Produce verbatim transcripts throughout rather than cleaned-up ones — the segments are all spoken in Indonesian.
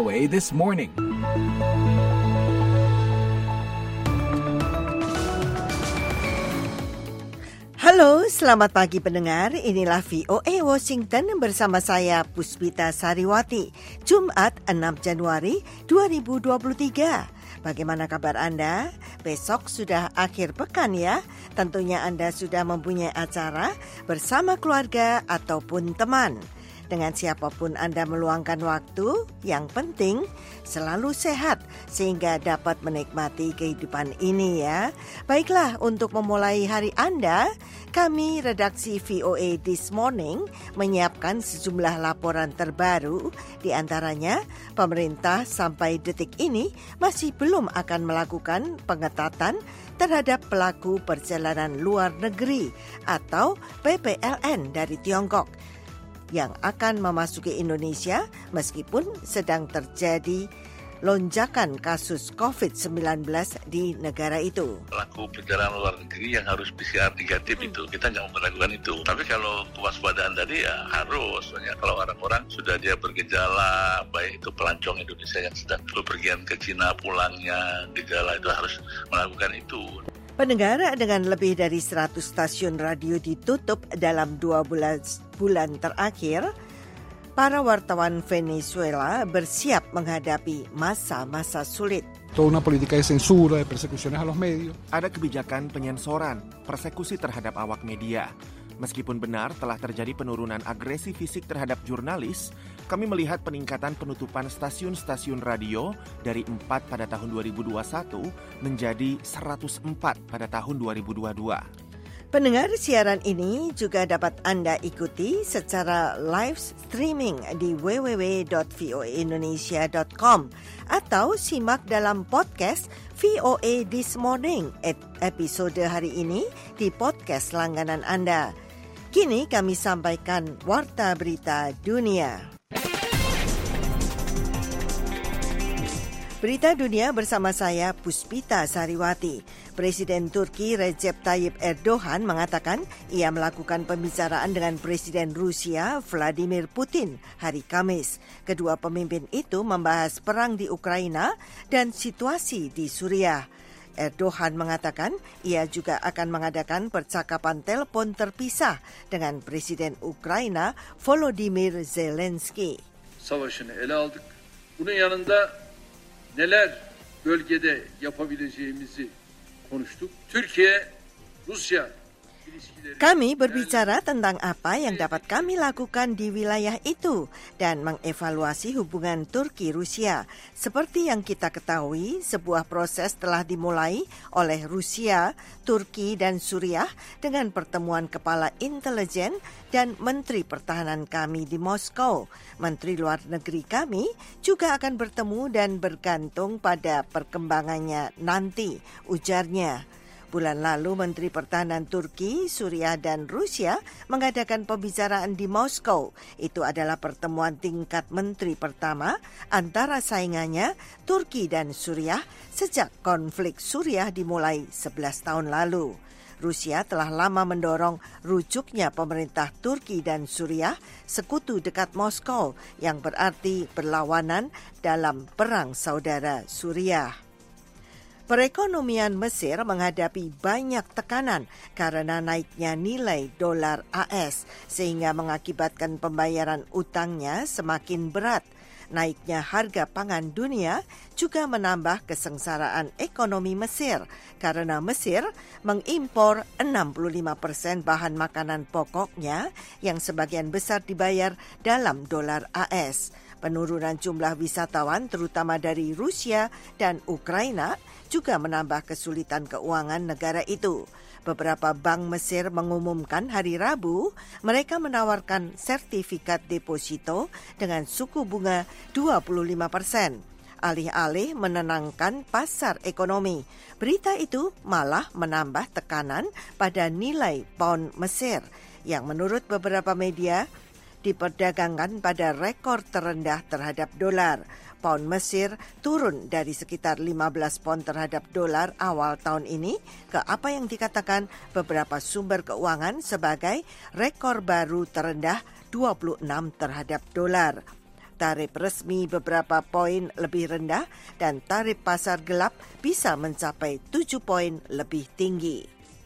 O A This Morning. Halo, selamat pagi pendengar. Inilah V O A Washington bersama saya Puspita Sariwati. Jumat enam Januari dua ribu dua puluh tiga. Bagaimana kabar Anda? Besok sudah akhir pekan ya. Tentunya Anda sudah mempunyai acara bersama keluarga ataupun teman. Dengan siapapun Anda meluangkan waktu, yang penting selalu sehat sehingga dapat menikmati kehidupan ini ya. Baiklah, untuk memulai hari Anda, kami redaksi V O A This Morning menyiapkan sejumlah laporan terbaru. Di antaranya, pemerintah sampai detik ini masih belum akan melakukan pengetatan terhadap pelaku perjalanan luar negeri atau P P L N dari Tiongkok yang akan memasuki Indonesia meskipun sedang terjadi lonjakan kasus covid sembilan belas di negara itu. Pelaku perjalanan luar negeri yang harus P C R negatif hmm. itu, kita nggak melakukan itu. Tapi kalau kewaspadaan tadi ya harus. Soalnya kalau orang-orang sudah dia bergejala, baik itu pelancong Indonesia yang sedang bepergian ke Cina pulangnya, gejala itu harus melakukan itu. Pendengar, dengan lebih dari seratus stasiun radio ditutup dalam dua bulan, bulan terakhir, para wartawan Venezuela bersiap menghadapi masa-masa sulit. Toda una política de censura, de persecuciones a los medios. Ada kebijakan penyensoran, persekusi terhadap awak media. Meskipun benar telah terjadi penurunan agresi fisik terhadap jurnalis, kami melihat peningkatan penutupan stasiun-stasiun radio dari empat pada tahun dua ribu dua puluh satu menjadi seratus empat pada tahun dua ribu dua puluh dua. Pendengar, siaran ini juga dapat Anda ikuti secara live streaming di w w w dot v o a indonesia dot com atau simak dalam podcast V O A This Morning episode hari ini di podcast langganan Anda. Kini kami sampaikan warta berita dunia. Berita dunia bersama saya Puspita Sariwati. Presiden Turki Recep Tayyip Erdogan mengatakan ia melakukan pembicaraan dengan Presiden Rusia Vladimir Putin hari Kamis. Kedua pemimpin itu membahas perang di Ukraina dan situasi di Suriah. Erdogan mengatakan ia juga akan mengadakan percakapan telepon terpisah dengan Presiden Ukraina Volodymyr Zelensky. Savaşını ele aldık. Bunun yanında neler bölgede yapabileceğimizi konuştuk. Türkiye, Rusya Kami berbicara tentang apa yang dapat kami lakukan di wilayah itu dan mengevaluasi hubungan Turki-Rusia. Seperti yang kita ketahui, sebuah proses telah dimulai oleh Rusia, Turki, dan Suriah dengan pertemuan kepala intelijen dan Menteri Pertahanan kami di Moskow. Menteri Luar Negeri kami juga akan bertemu dan bergantung pada perkembangannya nanti, ujarnya. Bulan lalu, Menteri Pertahanan Turki, Suriah, dan Rusia mengadakan pembicaraan di Moskow. Itu adalah pertemuan tingkat menteri pertama antara saingannya Turki dan Suriah sejak konflik Suriah dimulai sebelas tahun lalu. Rusia telah lama mendorong rujuknya pemerintah Turki dan Suriah sekutu dekat Moskow yang berarti berlawanan dalam perang saudara Suriah. Perekonomian Mesir menghadapi banyak tekanan karena naiknya nilai dolar A S sehingga mengakibatkan pembayaran utangnya semakin berat. Naiknya harga pangan dunia juga menambah kesengsaraan ekonomi Mesir karena Mesir mengimpor enam puluh lima persen bahan makanan pokoknya yang sebagian besar dibayar dalam dolar A S. Penurunan jumlah wisatawan terutama dari Rusia dan Ukraina juga menambah kesulitan keuangan negara itu. Beberapa bank Mesir mengumumkan hari Rabu mereka menawarkan sertifikat deposito dengan suku bunga dua puluh lima persen. Alih-alih menenangkan pasar ekonomi, berita itu malah menambah tekanan pada nilai pound Mesir yang menurut beberapa media diperdagangkan pada rekor terendah terhadap dolar. Pound Mesir turun dari sekitar lima belas pound terhadap dolar awal tahun ini ke apa yang dikatakan beberapa sumber keuangan sebagai rekor baru terendah dua puluh enam terhadap dolar. tarif resmi beberapa poin lebih rendah dan tarif pasar gelap bisa mencapai tujuh poin lebih tinggi.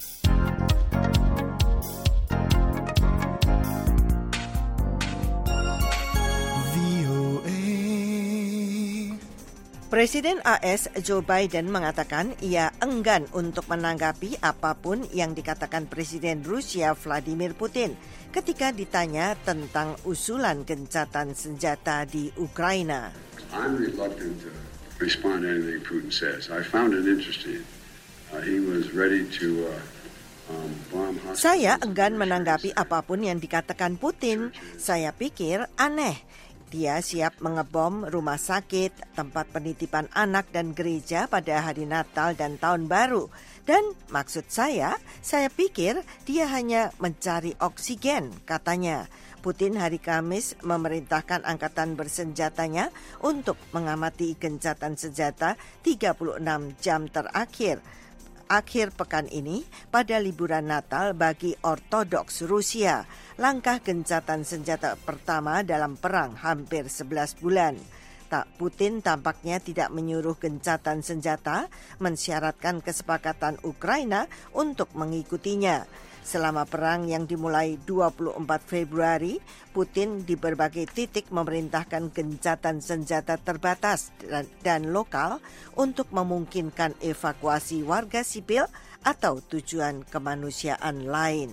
Presiden A S Joe Biden mengatakan ia enggan untuk menanggapi apapun yang dikatakan Presiden Rusia Vladimir Putin ketika ditanya tentang usulan gencatan senjata di Ukraina. I'm reluctant to respond to anything Putin says. I found it interesting. Uh, he was ready to uh, um, bomb hospitals. Saya enggan menanggapi apapun yang dikatakan Putin. Saya pikir aneh. Dia siap mengebom rumah sakit, tempat penitipan anak dan gereja pada hari Natal dan Tahun Baru. Dan maksud saya, saya pikir dia hanya mencari oksigen, katanya. Putin hari Kamis memerintahkan angkatan bersenjatanya untuk mengamati gencatan senjata tiga puluh enam jam terakhir. Akhir pekan ini pada liburan Natal bagi Ortodoks Rusia, langkah gencatan senjata pertama dalam perang hampir sebelas bulan. Tak Putin tampaknya tidak menyuruh gencatan senjata, mensyaratkan kesepakatan Ukraina untuk mengikutinya. Selama perang yang dimulai dua puluh empat Februari, Putin di berbagai titik memerintahkan gencatan senjata terbatas dan, dan lokal untuk memungkinkan evakuasi warga sipil atau tujuan kemanusiaan lain.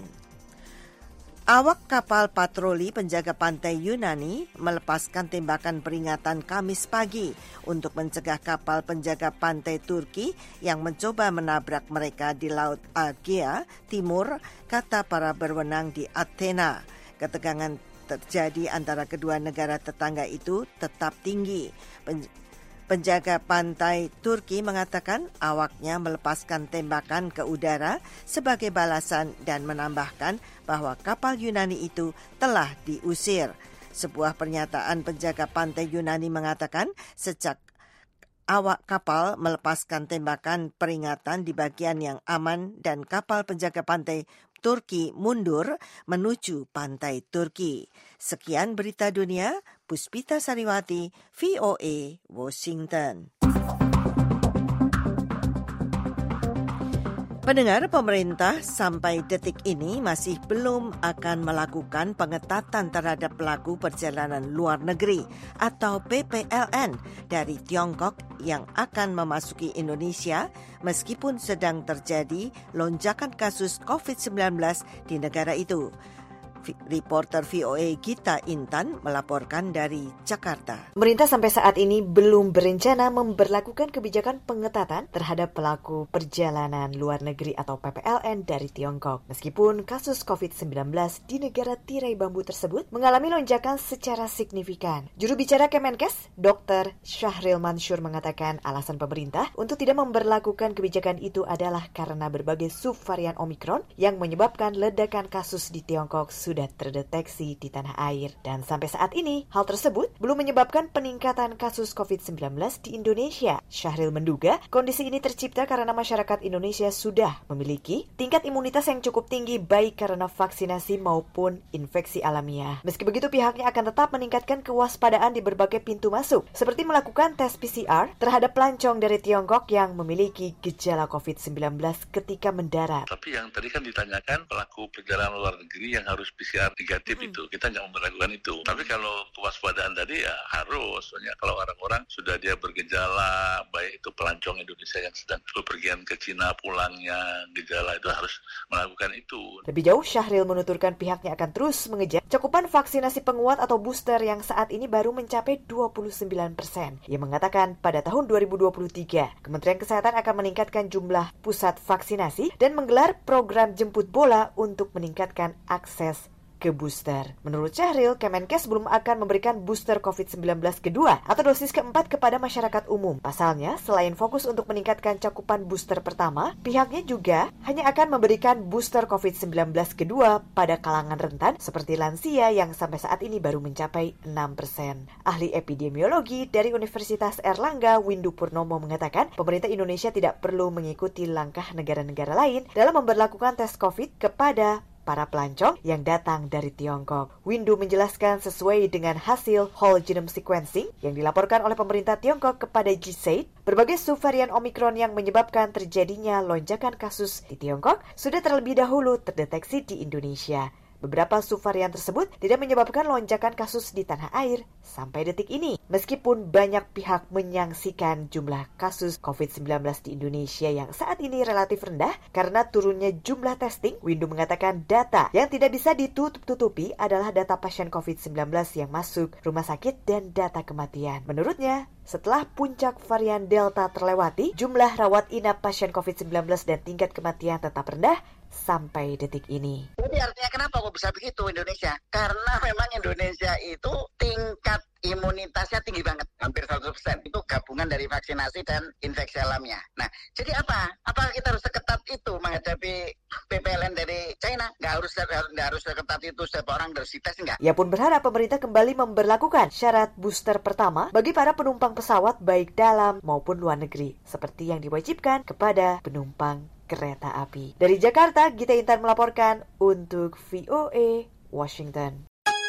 Awak kapal patroli penjaga pantai Yunani melepaskan tembakan peringatan Kamis pagi untuk mencegah kapal penjaga pantai Turki yang mencoba menabrak mereka di Laut Aegea Timur, kata para berwenang di Athena. Ketegangan terjadi antara kedua negara tetangga itu tetap tinggi. Pen- Penjaga pantai Turki mengatakan awaknya melepaskan tembakan ke udara sebagai balasan dan menambahkan bahwa kapal Yunani itu telah diusir. Sebuah pernyataan penjaga pantai Yunani mengatakan sejak awak kapal melepaskan tembakan peringatan di bagian yang aman dan kapal penjaga pantai Turki mundur menuju pantai Turki. Sekian berita dunia, Puspita Sariwati, V O A, Washington. Pendengar, pemerintah sampai detik ini masih belum akan melakukan pengetatan terhadap pelaku perjalanan luar negeri atau P P L N dari Tiongkok yang akan memasuki Indonesia meskipun sedang terjadi lonjakan kasus covid sembilan belas di negara itu. Reporter V O A Gita Intan melaporkan dari Jakarta. Pemerintah sampai saat ini belum berencana memberlakukan kebijakan pengetatan terhadap pelaku perjalanan luar negeri atau P P L N dari Tiongkok. Meskipun kasus covid sembilan belas di negara tirai bambu tersebut mengalami lonjakan secara signifikan. Juru bicara Kemenkes, Doktor Syahril Mansur mengatakan alasan pemerintah untuk tidak memberlakukan kebijakan itu adalah karena berbagai subvarian Omikron yang menyebabkan ledakan kasus di Tiongkok sudah terdeteksi di tanah air. Dan sampai saat ini, hal tersebut belum menyebabkan peningkatan kasus covid sembilan belas di Indonesia. Syahril menduga kondisi ini tercipta karena masyarakat Indonesia sudah memiliki tingkat imunitas yang cukup tinggi baik karena vaksinasi maupun infeksi alamiah. Meski begitu, pihaknya akan tetap meningkatkan kewaspadaan di berbagai pintu masuk, seperti melakukan tes P C R terhadap pelancong dari Tiongkok yang memiliki gejala covid sembilan belas ketika mendarat. Tapi yang tadi kan ditanyakan pelaku perjalanan luar negeri yang harus P C R negatif hmm. itu, kita nggak memperlakukan itu. Tapi kalau kewaspadaan tadi ya harus, soalnya kalau orang-orang sudah dia bergejala, baik itu pelancong Indonesia yang sedang bepergian ke Cina pulangnya, gejala itu harus melakukan itu. Lebih jauh, Syahril menuturkan pihaknya akan terus mengejar cakupan vaksinasi penguat atau booster yang saat ini baru mencapai dua puluh sembilan persen. Ia mengatakan pada tahun dua ribu dua puluh tiga, Kementerian Kesehatan akan meningkatkan jumlah pusat vaksinasi dan menggelar program jemput bola untuk meningkatkan akses ke booster. Menurut Syahril, Kemenkes belum akan memberikan booster covid sembilan belas kedua atau dosis keempat kepada masyarakat umum. Pasalnya, selain fokus untuk meningkatkan cakupan booster pertama, pihaknya juga hanya akan memberikan booster covid sembilan belas kedua pada kalangan rentan seperti lansia yang sampai saat ini baru mencapai enam persen. Ahli epidemiologi dari Universitas Erlangga, Windu Purnomo mengatakan, pemerintah Indonesia tidak perlu mengikuti langkah negara-negara lain dalam memberlakukan tes COVID kepada para pelancong yang datang dari Tiongkok. Windu menjelaskan sesuai dengan hasil whole genome sequencing yang dilaporkan oleh pemerintah Tiongkok kepada G S A I D, berbagai subvarian Omicron yang menyebabkan terjadinya lonjakan kasus di Tiongkok sudah terlebih dahulu terdeteksi di Indonesia. Beberapa subvarian tersebut tidak menyebabkan lonjakan kasus di tanah air sampai detik ini. Meskipun banyak pihak menyaksikan jumlah kasus covid sembilan belas di Indonesia yang saat ini relatif rendah karena turunnya jumlah testing, Windu mengatakan data yang tidak bisa ditutup-tutupi adalah data pasien covid sembilan belas yang masuk rumah sakit dan data kematian. Menurutnya, setelah puncak varian Delta terlewati, jumlah rawat inap pasien covid sembilan belas dan tingkat kematian tetap rendah sampai detik ini. Jadi artinya kenapa kok bisa begitu Indonesia? Karena memang Indonesia itu tingkat imunitasnya tinggi banget, hampir seratus persen. Itu gabungan dari vaksinasi dan infeksi alamnya. Nah, jadi apa? Apakah kita harus seketat itu menghadapi P P L N dari China? Nggak harus, nggak harus seketat itu setiap orang harus dites, nggak? Ia pun berharap pemerintah kembali memberlakukan syarat booster pertama bagi para penumpang pesawat baik dalam maupun luar negeri, seperti yang diwajibkan kepada penumpang kereta api. Dari Jakarta, Gita Intan melaporkan untuk V O A Washington.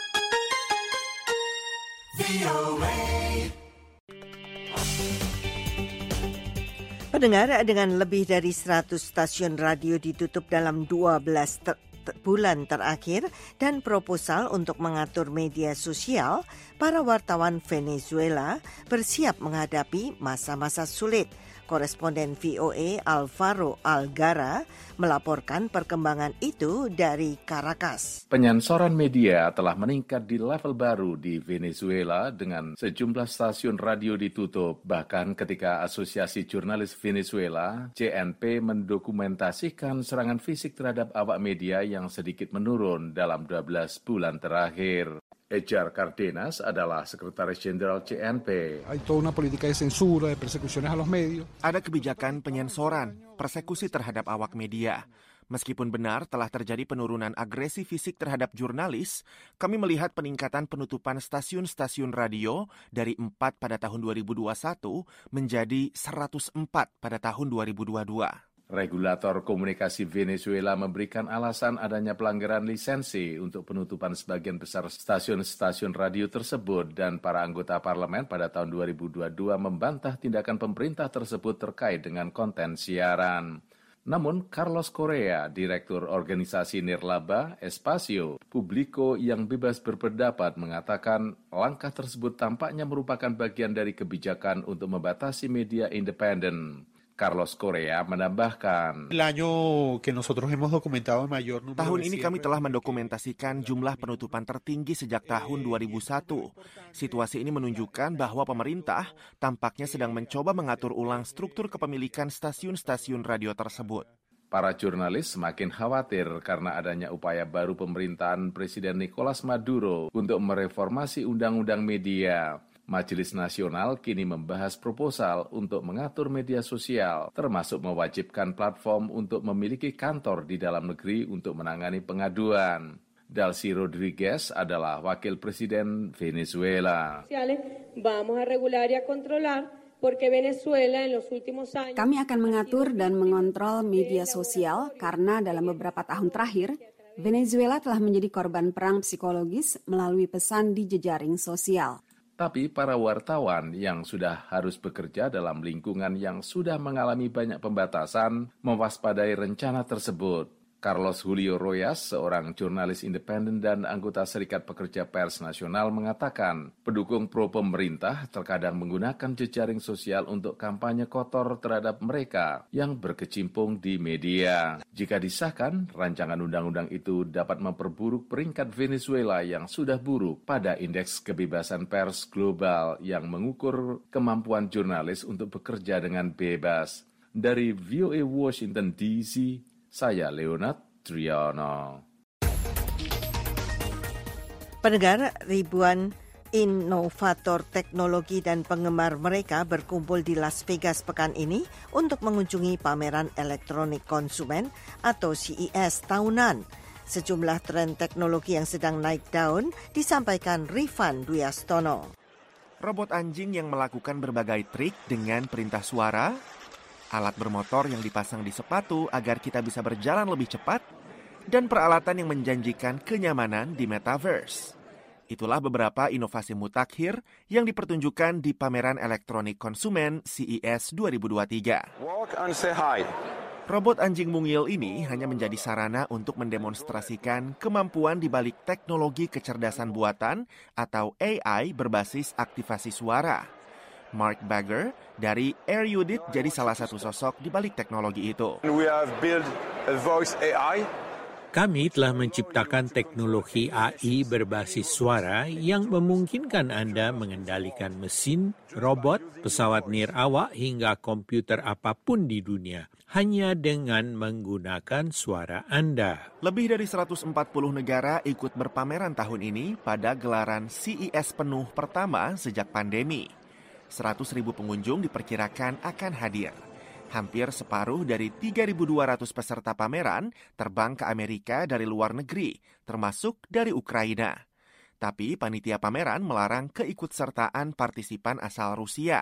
Pendengar, dengan lebih dari seratus stasiun radio ditutup dalam dua belas ter- ter- bulan terakhir dan proposal untuk mengatur media sosial, para wartawan Venezuela bersiap menghadapi masa-masa sulit. Koresponden V O A Alvaro Algara melaporkan perkembangan itu dari Caracas. Penyensoran media telah meningkat di level baru di Venezuela dengan sejumlah stasiun radio ditutup. Bahkan ketika Asosiasi Jurnalis Venezuela, C N P, mendokumentasikan serangan fisik terhadap awak media yang sedikit menurun dalam dua belas bulan terakhir. Ejar Cardenas adalah Sekretaris Jenderal C N P. Hay toda una política de censura, de persecuciones a los medios. Ada kebijakan penyensoran, persekusi terhadap awak media. Meskipun benar telah terjadi penurunan agresi fisik terhadap jurnalis, kami melihat peningkatan penutupan stasiun-stasiun radio dari empat pada tahun dua ribu dua puluh satu menjadi seratus empat pada tahun dua ribu dua puluh dua. Regulator komunikasi Venezuela memberikan alasan adanya pelanggaran lisensi untuk penutupan sebagian besar stasiun-stasiun radio tersebut dan para anggota parlemen pada tahun dua ribu dua puluh dua membantah tindakan pemerintah tersebut terkait dengan konten siaran. Namun, Carlos Correa, Direktur Organisasi Nirlaba Espacio Publico yang bebas berpendapat, mengatakan langkah tersebut tampaknya merupakan bagian dari kebijakan untuk membatasi media independen. Carlos Correa menambahkan, tahun ini kami telah mendokumentasikan jumlah penutupan tertinggi sejak tahun dua ribu satu. Situasi ini menunjukkan bahwa pemerintah tampaknya sedang mencoba mengatur ulang struktur kepemilikan stasiun-stasiun radio tersebut. Para jurnalis semakin khawatir karena adanya upaya baru pemerintahan Presiden Nicolas Maduro untuk mereformasi undang-undang media. Majelis Nasional kini membahas proposal untuk mengatur media sosial, termasuk mewajibkan platform untuk memiliki kantor di dalam negeri untuk menangani pengaduan. Dalcy Rodriguez adalah Wakil Presiden Venezuela. Kami akan mengatur dan mengontrol media sosial karena dalam beberapa tahun terakhir, Venezuela telah menjadi korban perang psikologis melalui pesan di jejaring sosial. Tapi para wartawan yang sudah harus bekerja dalam lingkungan yang sudah mengalami banyak pembatasan mewaspadai rencana tersebut. Carlos Julio Royas, seorang jurnalis independen dan anggota Serikat Pekerja Pers Nasional, mengatakan pendukung pro pemerintah terkadang menggunakan jejaring sosial untuk kampanye kotor terhadap mereka yang berkecimpung di media. Jika disahkan, rancangan undang-undang itu dapat memperburuk peringkat Venezuela yang sudah buruk pada Indeks Kebebasan Pers Global yang mengukur kemampuan jurnalis untuk bekerja dengan bebas. Dari V O A Washington D C, saya Leonard Triano. Pendengar, ribuan inovator teknologi dan penggemar mereka berkumpul di Las Vegas pekan ini untuk mengunjungi pameran elektronik konsumen atau C E S tahunan. Sejumlah tren teknologi yang sedang naik daun disampaikan Rifan Duyastono. Robot anjing yang melakukan berbagai trik dengan perintah suara, alat bermotor yang dipasang di sepatu agar kita bisa berjalan lebih cepat, dan peralatan yang menjanjikan kenyamanan di metaverse. Itulah beberapa inovasi mutakhir yang dipertunjukkan di pameran elektronik konsumen C E S dua ribu dua puluh tiga. Walk and say hi. Robot anjing mungil ini hanya menjadi sarana untuk mendemonstrasikan kemampuan di balik teknologi kecerdasan buatan atau A I berbasis aktivasi suara. Mark Bagger dari Erudit jadi salah satu sosok di balik teknologi itu. We have built a voice A I. Kami telah menciptakan teknologi A I berbasis suara yang memungkinkan Anda mengendalikan mesin, robot, pesawat nirawak hingga komputer apapun di dunia hanya dengan menggunakan suara Anda. Lebih dari seratus empat puluh negara ikut berpameran tahun ini pada gelaran C E S penuh pertama sejak pandemi. seratus ribu pengunjung diperkirakan akan hadir. Hampir separuh dari tiga ribu dua ratus peserta pameran terbang ke Amerika dari luar negeri, termasuk dari Ukraina. Tapi panitia pameran melarang keikutsertaan partisipan asal Rusia.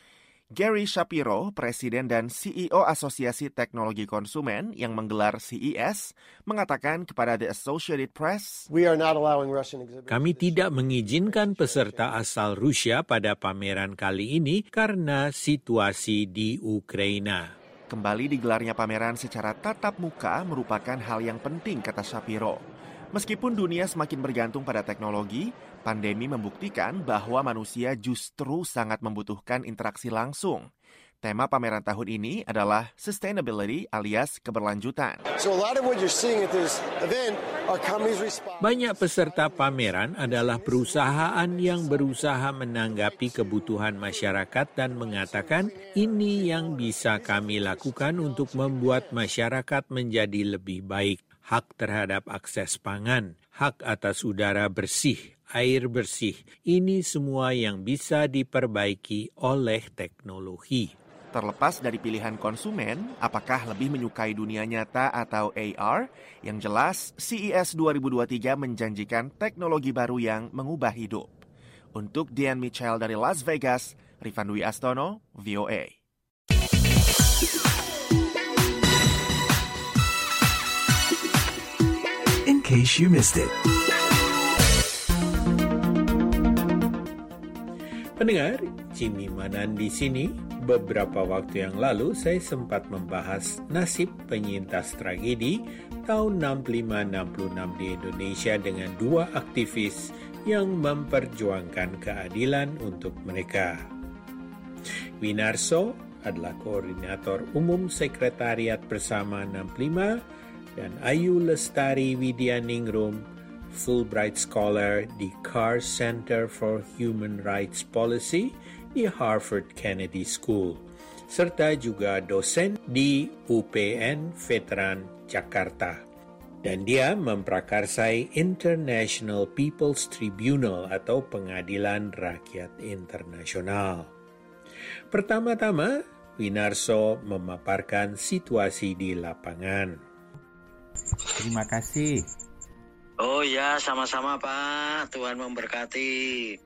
Gary Shapiro, Presiden dan C E O Asosiasi Teknologi Konsumen yang menggelar C E S, mengatakan kepada The Associated Press, We are not allowing Russian exhibitors. Kami tidak mengizinkan peserta asal Rusia pada pameran kali ini karena situasi di Ukraina. Kembali digelarnya pameran secara tatap muka merupakan hal yang penting, kata Shapiro. Meskipun dunia semakin bergantung pada teknologi, pandemi membuktikan bahwa manusia justru sangat membutuhkan interaksi langsung. Tema pameran tahun ini adalah sustainability alias keberlanjutan. So a lot of what you're seeing at this event are companies respond. Banyak peserta pameran adalah perusahaan yang berusaha menanggapi kebutuhan masyarakat dan mengatakan ini yang bisa kami lakukan untuk membuat masyarakat menjadi lebih baik. Hak terhadap akses pangan, hak atas udara bersih, air bersih, ini semua yang bisa diperbaiki oleh teknologi. Terlepas dari pilihan konsumen, apakah lebih menyukai dunia nyata atau A R? Yang jelas, C E S dua ribu dua puluh tiga menjanjikan teknologi baru yang mengubah hidup. Untuk Dian Mitchell dari Las Vegas, Rifan Dwi Astono, V O A. In case you missed it. Pendengar, Jimmy Manan di sini. Beberapa waktu yang lalu saya sempat membahas nasib penyintas tragedi tahun enam puluh lima enam puluh enam di Indonesia dengan dua aktivis yang memperjuangkan keadilan untuk mereka. Winarso adalah koordinator umum Sekretariat Bersama enam puluh lima dan Ayu Lestari Widyaningrum, Fulbright Scholar di Carr Center for Human Rights Policy di Harvard Kennedy School, serta juga dosen di U P N Veteran Jakarta. Dan dia memprakarsai International People's Tribunal atau Pengadilan Rakyat Internasional. Pertama-tama, Winarso memaparkan situasi di lapangan. Terima kasih. Oh ya, sama-sama Pak. Tuhan memberkati.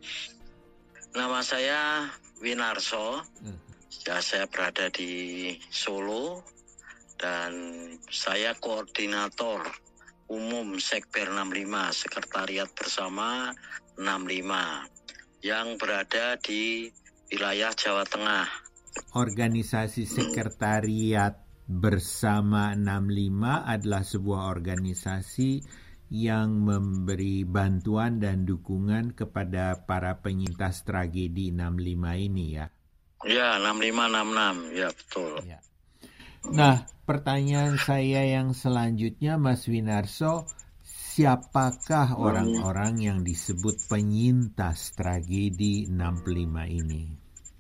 Nama saya Winarso. Hmm. Ya, saya berada di Solo dan saya koordinator umum Sekber enam puluh lima, Sekretariat Bersama enam puluh lima yang berada di wilayah Jawa Tengah. Organisasi Sekretariat Bersama enam puluh lima adalah sebuah organisasi yang memberi bantuan dan dukungan kepada para penyintas tragedi enam puluh lima ini ya. Ya, enam puluh lima enam puluh enam, ya betul. Ya. Nah, pertanyaan saya yang selanjutnya Mas Winarso, siapakah hmm. orang-orang yang disebut penyintas tragedi enam puluh lima ini?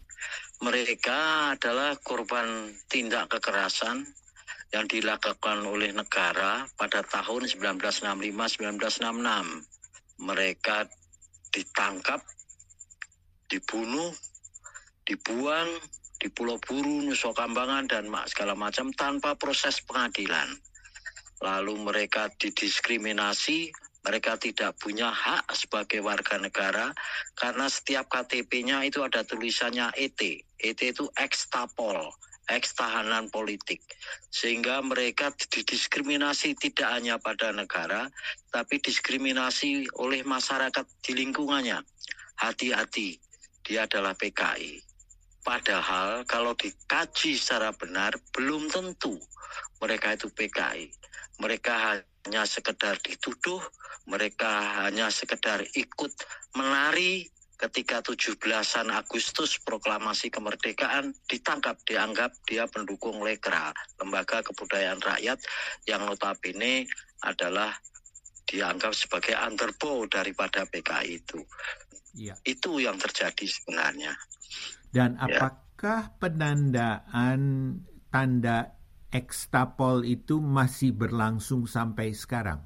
Mereka adalah korban tindak kekerasan yang dilakukan oleh negara pada tahun sembilan belas enam puluh lima sampai sembilan belas enam puluh enam. Mereka ditangkap, dibunuh, dibuang di Pulau Buru, Nusa Kambangan, dan segala macam tanpa proses pengadilan. Lalu mereka didiskriminasi, mereka tidak punya hak sebagai warga negara karena setiap K T P-nya itu ada tulisannya E T. E T itu ekstapol. eks-tahanan politik. Sehingga mereka didiskriminasi tidak hanya pada negara, tapi diskriminasi oleh masyarakat di lingkungannya. Hati-hati, dia adalah P K I. Padahal kalau dikaji secara benar, belum tentu mereka itu P K I. Mereka hanya sekedar dituduh, mereka hanya sekedar ikut menari ketika tujuh belasan Agustus proklamasi kemerdekaan ditangkap, dianggap dia pendukung Lekra, Lembaga Kebudayaan Rakyat yang notabene adalah dianggap sebagai underbow daripada P K I itu. Ya. Itu yang terjadi sebenarnya. Dan apakah ya. penandaan tanda ekstapol itu masih berlangsung sampai sekarang?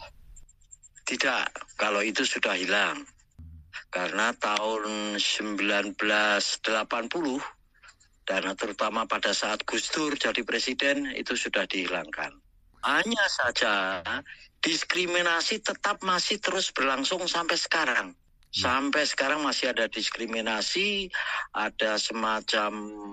Tidak, kalau itu sudah hilang. Karena tahun sembilan belas delapan puluh dan terutama pada saat Gus Dur jadi presiden itu sudah dihilangkan. Hanya saja diskriminasi tetap masih terus berlangsung sampai sekarang. Sampai sekarang masih ada diskriminasi, ada semacam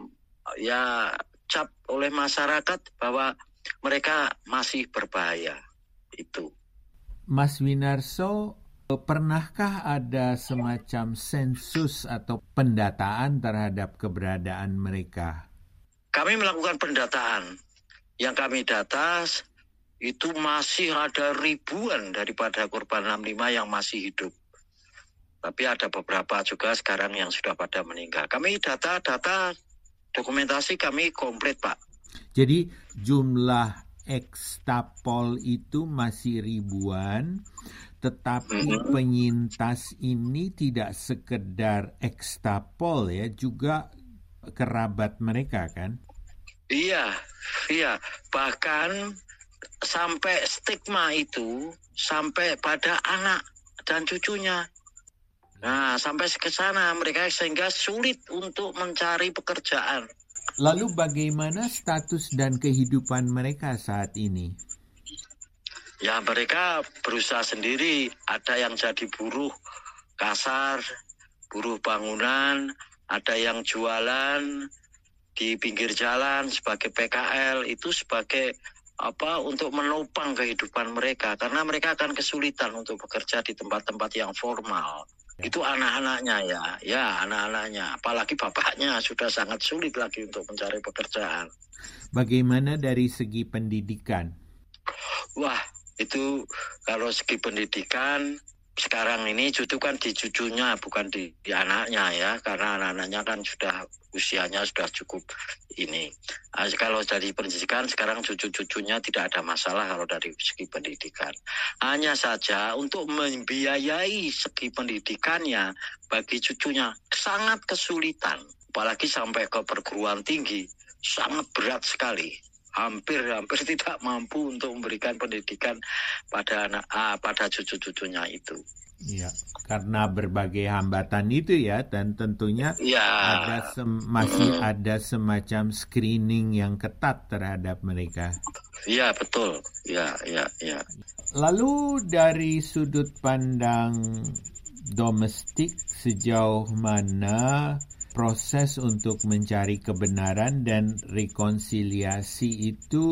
ya cap oleh masyarakat bahwa mereka masih berbahaya. Itu. Mas Winarso, pernahkah ada semacam sensus atau pendataan terhadap keberadaan mereka? Kami melakukan pendataan. Yang kami data itu masih ada ribuan daripada korban enam puluh lima yang masih hidup. Tapi ada beberapa juga sekarang yang sudah pada meninggal. Kami data-data dokumentasi kami komplit, Pak. Jadi jumlah ekstapol itu masih ribuan. Tetapi mm-hmm. penyintas ini tidak sekedar ekstapol ya, juga kerabat mereka kan? Iya, iya. Bahkan sampai stigma itu sampai pada anak dan cucunya. Nah, sampai ke sana mereka sehingga sulit untuk mencari pekerjaan. Lalu bagaimana status dan kehidupan mereka saat ini? Ya mereka berusaha sendiri, ada yang jadi buruh kasar, buruh bangunan, ada yang jualan di pinggir jalan sebagai P K L, itu sebagai apa untuk menopang kehidupan mereka karena mereka akan kesulitan untuk bekerja di tempat-tempat yang formal. Itu anak-anaknya ya, ya anak-anaknya, apalagi bapaknya sudah sangat sulit lagi untuk mencari pekerjaan. Bagaimana dari segi pendidikan? Wah, itu kalau segi pendidikan sekarang ini justru kan di cucunya bukan di, di anaknya ya, karena anak-anaknya kan sudah usianya sudah cukup ini. Nah, kalau dari pendidikan sekarang cucu-cucunya tidak ada masalah kalau dari segi pendidikan. Hanya saja untuk membiayai segi pendidikannya bagi cucunya sangat kesulitan, apalagi sampai ke perguruan tinggi sangat berat sekali. Hampir-hampir tidak mampu untuk memberikan pendidikan pada anak ah, pada cucu-cucunya itu. Iya, karena berbagai hambatan itu ya, dan tentunya ya. ada sem- masih hmm. ada semacam screening yang ketat terhadap mereka. Iya betul, ya, ya, ya. Lalu dari sudut pandang domestik sejauh mana proses untuk mencari kebenaran dan rekonsiliasi itu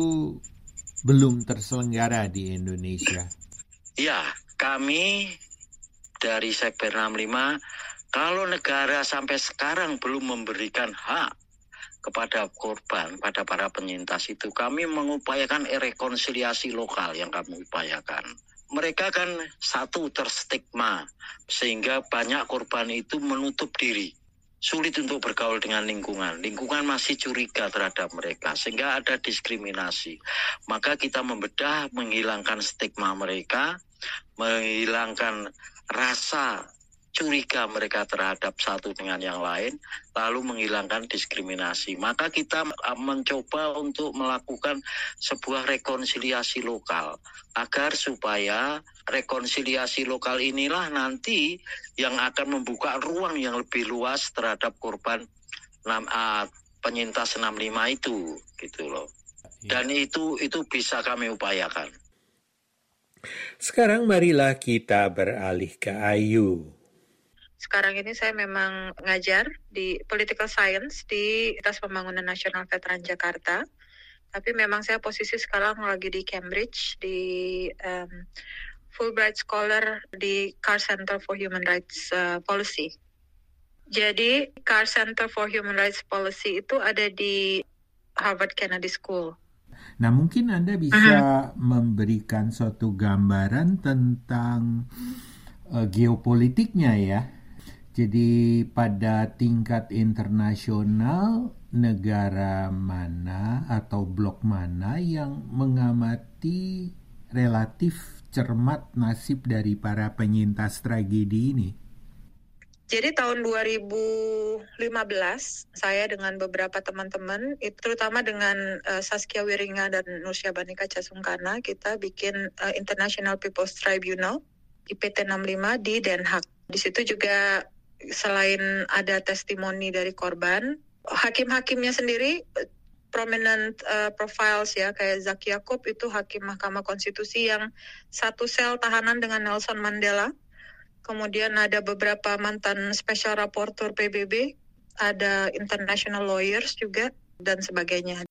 belum terselenggara di Indonesia? Ya, kami dari Sekber enam puluh lima, kalau negara sampai sekarang belum memberikan hak kepada korban, pada para penyintas itu, kami mengupayakan rekonsiliasi lokal yang kami upayakan. Mereka kan satu terstigma, sehingga banyak korban itu menutup diri. Sulit untuk bergaul dengan lingkungan. Lingkungan masih curiga terhadap mereka, sehingga ada diskriminasi. Maka kita membedah, menghilangkan stigma mereka, menghilangkan rasa curiga mereka terhadap satu dengan yang lain, lalu menghilangkan diskriminasi. Maka kita mencoba untuk melakukan sebuah rekonsiliasi lokal, agar supaya rekonsiliasi lokal inilah nanti yang akan membuka ruang yang lebih luas terhadap korban uh, penyintas enam puluh lima itu, gitu loh. Dan itu itu bisa kami upayakan. Sekarang marilah kita beralih ke Ayu. Sekarang ini saya memang ngajar di Political Science di Universitas Pembangunan Nasional Veteran Jakarta. Tapi memang saya posisi sekarang lagi di Cambridge, di um, Fulbright Scholar di Carr Center for Human Rights uh, Policy. Jadi Carr Center for Human Rights Policy itu ada di Harvard Kennedy School. Nah, mungkin Anda bisa uh-huh. memberikan suatu gambaran tentang uh, geopolitiknya ya. Jadi pada tingkat internasional, negara mana atau blok mana yang mengamati relatif cermat nasib dari para penyintas tragedi ini? Jadi tahun dua ribu lima belas, saya dengan beberapa teman-teman, terutama dengan uh, Saskia Wiringa dan Nursia Banika Casungkana, kita bikin uh, International People's Tribunal, I P T enam puluh lima di Den Haag. Di situ juga selain ada testimoni dari korban, hakim-hakimnya sendiri prominent uh, profiles ya, kayak Zaki Yaakob itu hakim Mahkamah Konstitusi yang satu sel tahanan dengan Nelson Mandela. Kemudian ada beberapa mantan special rapporteur P B B, ada international lawyers juga dan sebagainya.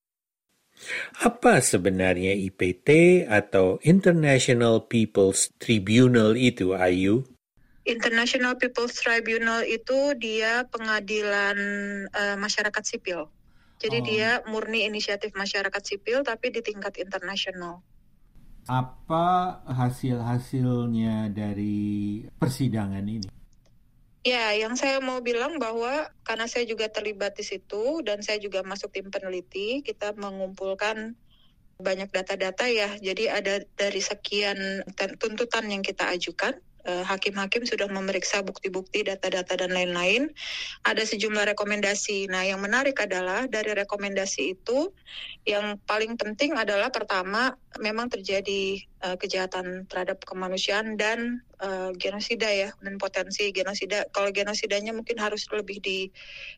Apa sebenarnya I P T atau International People's Tribunal itu, Ayu? International People's Tribunal itu dia pengadilan uh, masyarakat sipil. Jadi oh. dia murni inisiatif masyarakat sipil tapi di tingkat internasional. Apa hasil-hasilnya dari persidangan ini? Ya, yang saya mau bilang bahwa karena saya juga terlibat di situ dan saya juga masuk tim peneliti, kita mengumpulkan banyak data-data ya. Jadi ada dari sekian tuntutan yang kita ajukan. Hakim-hakim sudah memeriksa bukti-bukti, data-data, dan lain-lain. Ada sejumlah rekomendasi. Nah, yang menarik adalah dari rekomendasi itu, yang paling penting adalah pertama, memang terjadi uh, kejahatan terhadap kemanusiaan dan uh, genosida ya, dan potensi genosida. Kalau genosidanya mungkin harus lebih di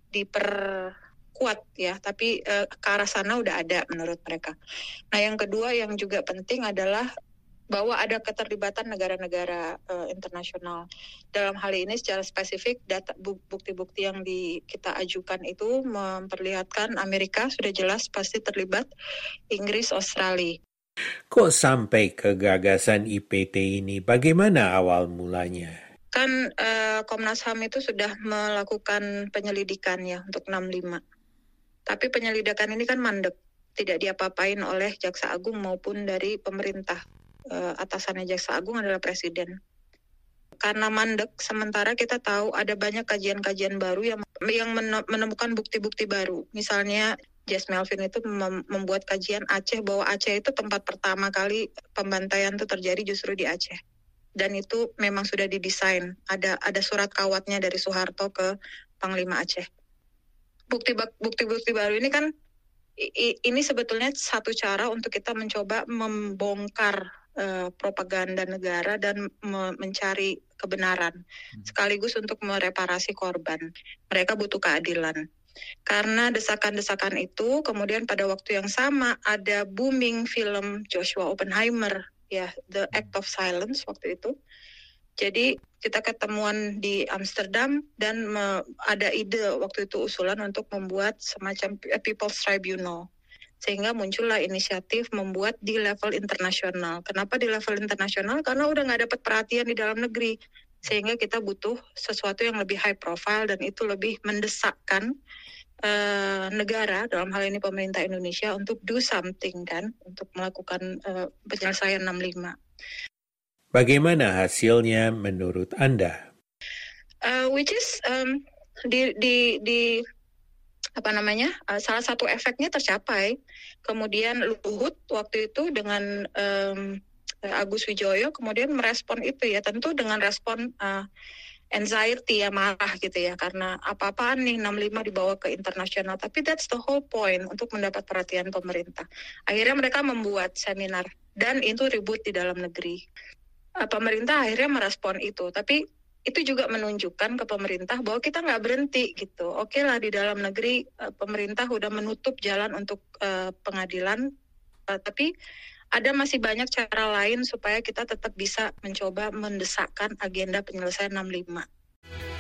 diperkuat ya, tapi uh, ke arah sana udah ada menurut mereka. Nah, yang kedua yang juga penting adalah bahwa ada keterlibatan negara-negara uh, internasional. Dalam hal ini secara spesifik data bukti-bukti yang di, kita ajukan itu memperlihatkan Amerika sudah jelas pasti terlibat, Inggris, Australia. Kok sampai ke gagasan I P T ini? Bagaimana awal mulanya? Kan uh, Komnas H A M itu sudah melakukan penyelidikan ya untuk enam puluh lima. Tapi penyelidikan ini kan mandek, tidak diapa-apain oleh Jaksa Agung maupun dari pemerintah. Uh, atasannya Jaksa Agung adalah Presiden. Karena mandek, sementara kita tahu ada banyak kajian-kajian baru yang yang menemukan bukti-bukti baru. Misalnya Jess Melvin itu mem- membuat kajian Aceh, bahwa Aceh itu tempat pertama kali pembantaian itu terjadi justru di Aceh. Dan itu memang sudah didesain. Ada ada surat kawatnya dari Soeharto ke Panglima Aceh. Bukti bukti-bukti baru ini kan i- ini sebetulnya satu cara untuk kita mencoba membongkar Uh, propaganda negara dan me- mencari kebenaran hmm. sekaligus untuk mereparasi korban. Mereka butuh keadilan. Karena desakan-desakan itu, kemudian pada waktu yang sama ada booming film Joshua Oppenheimer, ya, The Act of Silence waktu itu. Jadi kita ketemuan di Amsterdam dan me- ada ide waktu itu usulan untuk membuat semacam People's Tribunal. Sehingga muncullah inisiatif membuat di level internasional. Kenapa di level internasional? Karena udah nggak dapat perhatian di dalam negeri. Sehingga kita butuh sesuatu yang lebih high profile dan itu lebih mendesakkan uh, negara, dalam hal ini pemerintah Indonesia, untuk do something kan, untuk melakukan uh, penyelesaian enam puluh lima. Bagaimana hasilnya menurut Anda? Uh, which is um, di di di apa namanya uh, salah satu efeknya tercapai. Kemudian Luhut waktu itu dengan um, Agus Wijoyo kemudian merespon itu ya, tentu dengan respon uh, anxiety ya, marah gitu ya, karena apa-apaan nih enam puluh lima dibawa ke internasional. Tapi that's the whole point, untuk mendapat perhatian pemerintah. Akhirnya mereka membuat seminar dan itu ribut di dalam negeri. Uh, pemerintah akhirnya merespon itu, tapi itu juga menunjukkan ke pemerintah bahwa kita nggak berhenti gitu. Oke lah, di dalam negeri uh, pemerintah udah menutup jalan untuk uh, pengadilan, uh, tapi ada masih banyak cara lain supaya kita tetap bisa mencoba mendesakkan agenda penyelesaian enam puluh lima.